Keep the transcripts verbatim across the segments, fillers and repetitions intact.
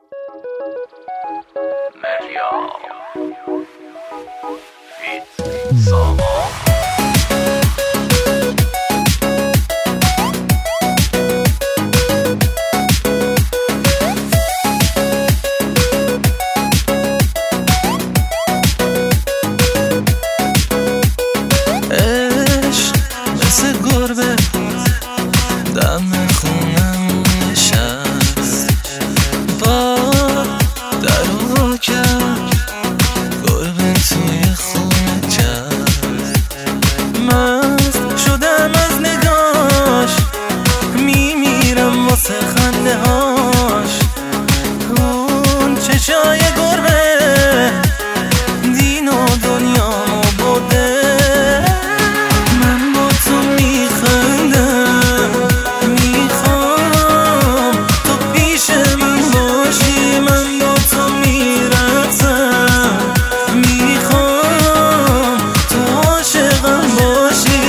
مریا فیت سامان خنده هاش اون چشای گربه دین و دنیا بوده من با تو میخندم میخوام تو پیش من باشی من با تو میرقصم میخوام تو عاشقم باشی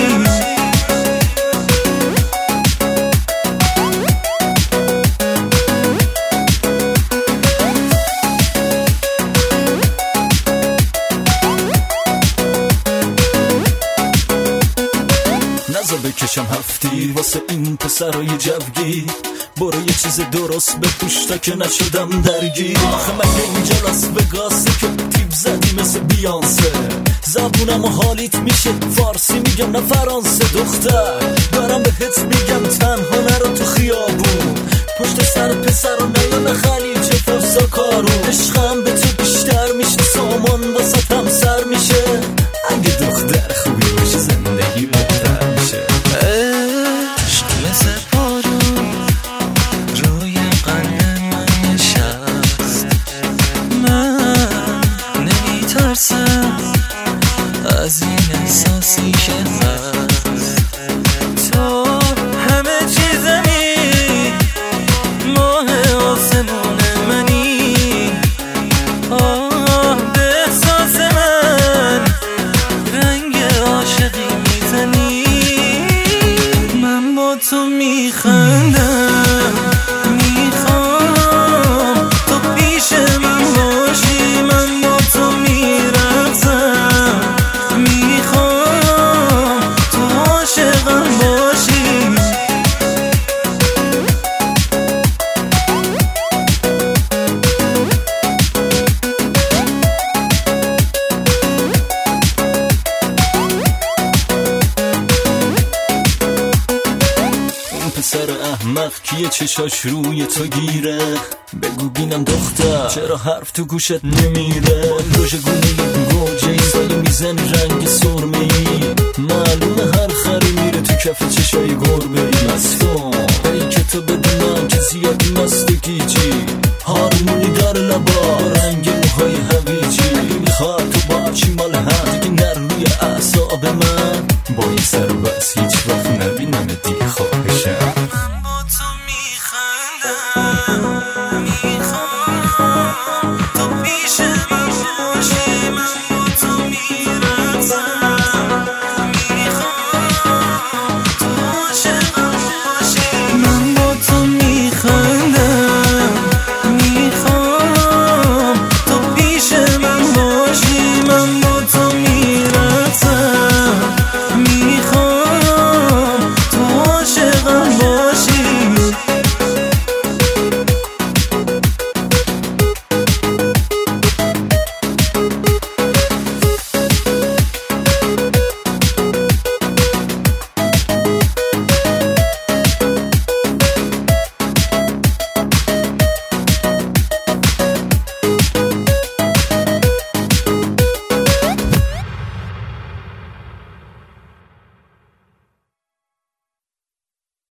بکشم هفتی واسه این پسرای جوگی برو یه چیز درست بپوش تا که نشدم درگیر آخه مگه اینجا لاس وگاسه که تیپ زدی مثل بیانسه زبونم و حالیت میشه فارسی میگم نه فرانسه دختر دارم بهت میگم تنها نرو تو خیابون پشت سر پسر و نیا نه خلیج فرسا کارون عشقم به تو بیشتر میشه سامان واسه هم سر میشه اگه دختر خوبی باشه زندگی بهتر میشه عشق مثل بارون روی قلب من نشست من نمیترسم از این احساسی که هست تو همه چیزمی ماه آسمون منی آه به احساس من رنگ عاشقی میزنی من با تو میخندم میخوام تو پیش من باشی من با تو میرقصم میخوام تو عاشقم باشی پسر احمق کیه چشاش روی تو گیره بگو بینم دختر چرا حرف تو گوشت نمیره روژه گونه گوجه ای سایه میزن رنگ سرمه ای معلومه هر خری میره تو کف چشای گربه ای مست کن